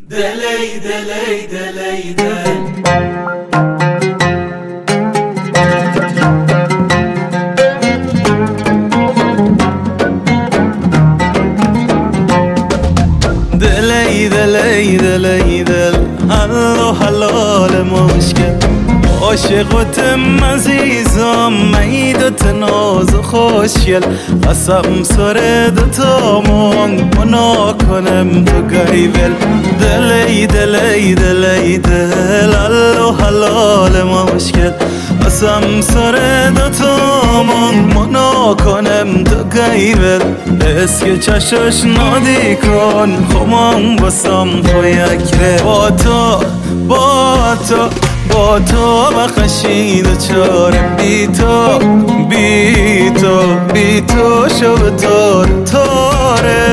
دلی دلی دلی دل دلی دلی دلی دل حلو حلال مشکل عاشقتم عزیزم میدت ناز و خوشگل قسم سر دوتامون منا کنم تو گیول دلی دلی دلی دل حلو حلال مشکل قسم سر دوتامون منا کنم تو گیول اسک چشش نادی کن خمان بسم تو یک ره با تو با تو بخشید و چاره بی تو بی تو بی تو شب تاره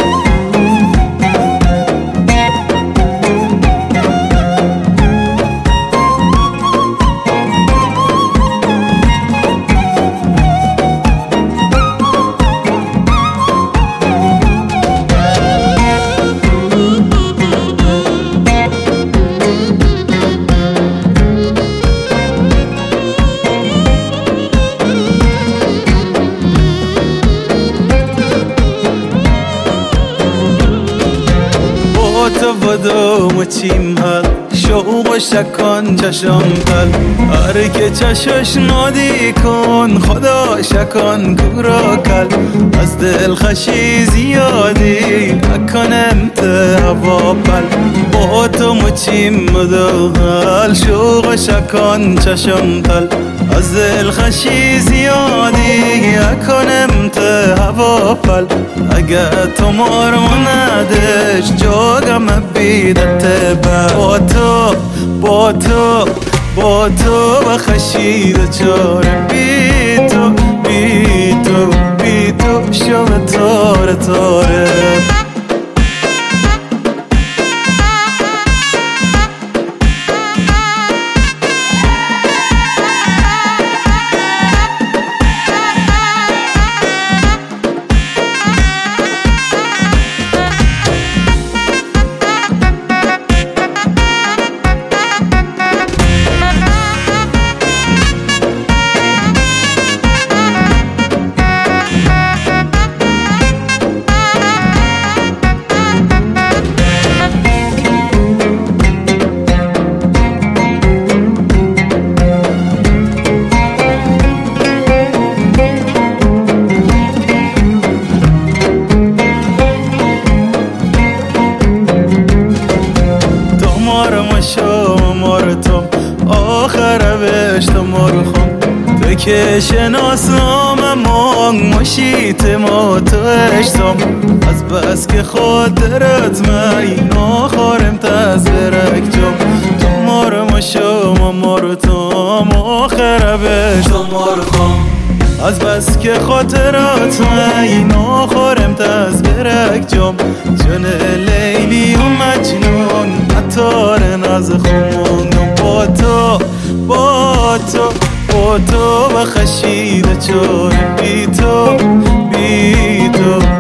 تو بدو مچیم هل شوق و شکان چشم تل هر که چشش نادی کن خدا شکان کورا کل از دل خشی زیادی اکنم ته هوا پل با تو مچیم بدو هل شوق و شکان چشم تل از دل خشی زیادی اکنم ته هوا پل اگه تو مارمو ندش جاگم بیدت با تو و خشید چاره بی تو شب تاره مارتم آخر بشتم مرخم تو که شناسم اما مشیت ما تو اشتم از بس که خاطرت می ناخارم تز برک جم تو مارم مارتم آخر بشتم مرخم از بس که خاطرات می ناخارم تز برک جم جن لیلی و مجنون عطار ناز خمون با تو و خشید چون بی تو